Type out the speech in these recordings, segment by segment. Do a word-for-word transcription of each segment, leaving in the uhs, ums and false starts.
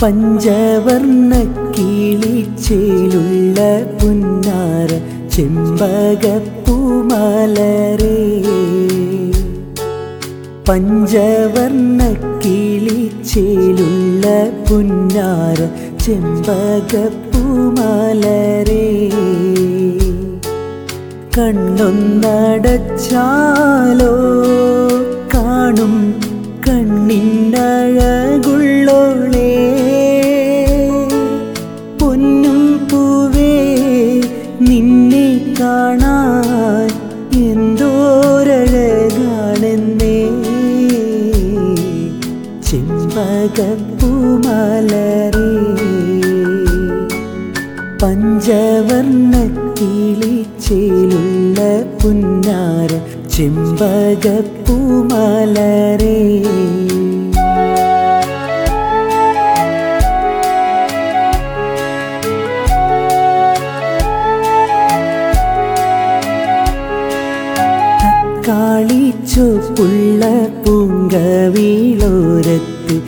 പഞ്ചവർണ്ണ കിളിച്ചേലുള്ള പുന്നാര ചെമ്പകപ്പൂമലരേ പഞ്ചവർണ്ണ കിളിച്ചേലുള്ള പുന്നാര ചെമ്പകപ്പൂമലരേ കണ്ണൊന്നടച്ചാലോ കാണും കണ്ണിനഴകുള്ളോളേ പൊന്നും പൂവേ നിന്നെ കാണാൻ എന്തോരഴകാണെന്നേ ചെമ്പകപ്പൂമലരേ പഞ്ചവർണ്ണ കിളിച്ചേലുള്ള പുന്നാര ചെമ്പകപ്പൂമലരേ തക്കാളിച്ചോപ്പുള്ള പൂങ്കവിളോരത്ത്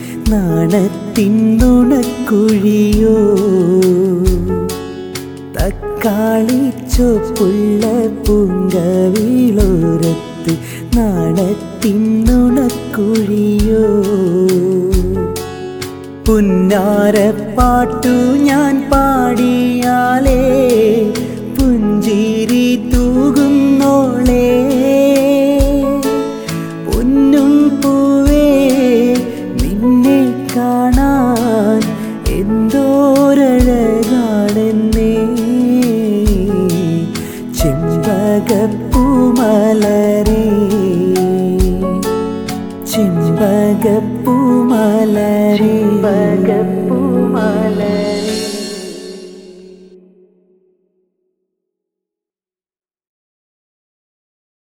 നാണത്തിന്നുണക്കുഴിയോ തക്കാളിച്ചോപ്പുള്ള പൂങ്കവിളോരത്ത് നാണത്തിന്നുണക്കുഴിയോ പുന്നാരപ്പാട്ടു ഞാൻ പാടിയാലേ പുഞ്ചിരി തൂകുന്നോളേ പൊന്നും പൂവേ നിന്നെ കാണാൻ എന്തോരഴകാണെന്നേ ചെമ്പകപ്പൂമലരേ ചെമ്പകപ്പൂമലരേ